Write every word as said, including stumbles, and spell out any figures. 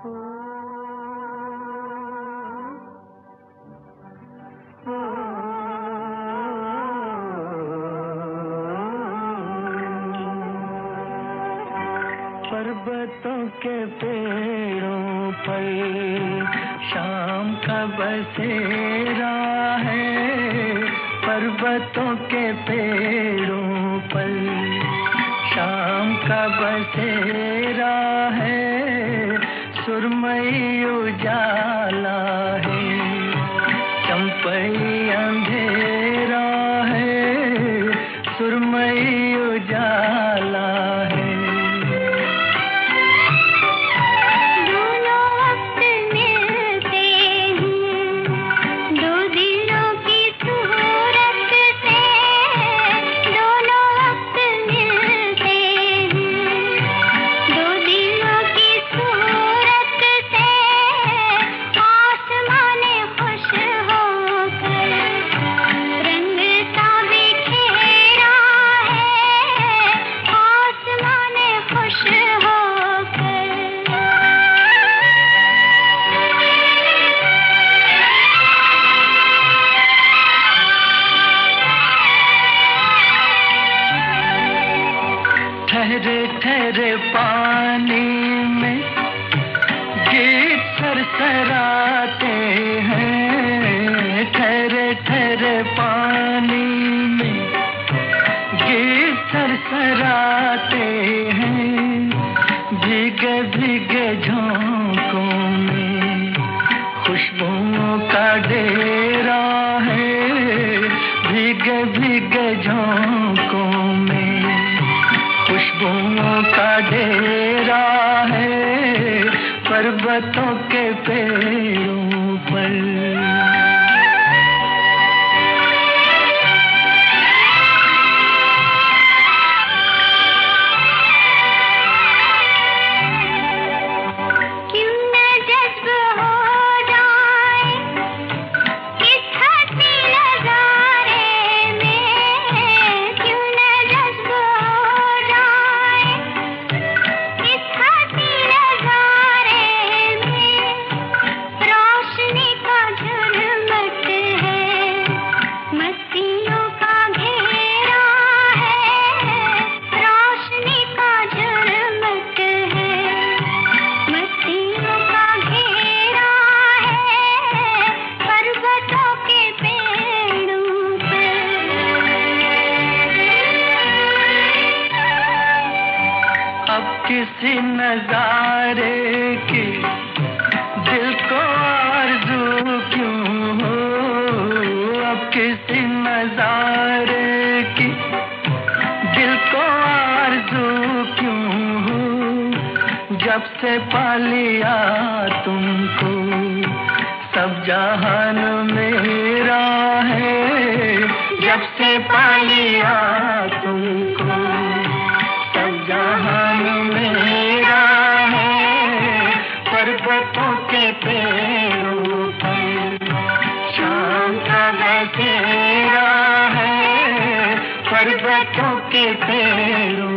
पर्वतों के पेड़ों पर शाम का बसेरा है। पर्वतों के पेड़ों पर शाम का बसेरा है। सुरमई उजाला है, चंपई अंधेरा है। सुरमई उजाला है। ठहरे ठहरे पानी में गीत सरसराते हैं। ठहरे ठहरे पानी में गीत सरसराते हैं। भीगे भीगे झोंकों में खुशबुओं का डेरा है। भीगे भीगे झोंकों में खुशबुओं का डेरा है। पर्वतों के पेड़ों पर किसी नजारे की दिल को आरज़ू क्यों हो। अब किसी नजारे की दिल को आरज़ू क्यों हो। जब से पा लिया तुमको सब जहान मेरा है। जब से पा लिया तुमको सब जहान मेरा है। पर्वतों के पेड़ों पर शाम का बसेरा है। पर्वतों के पेड़ों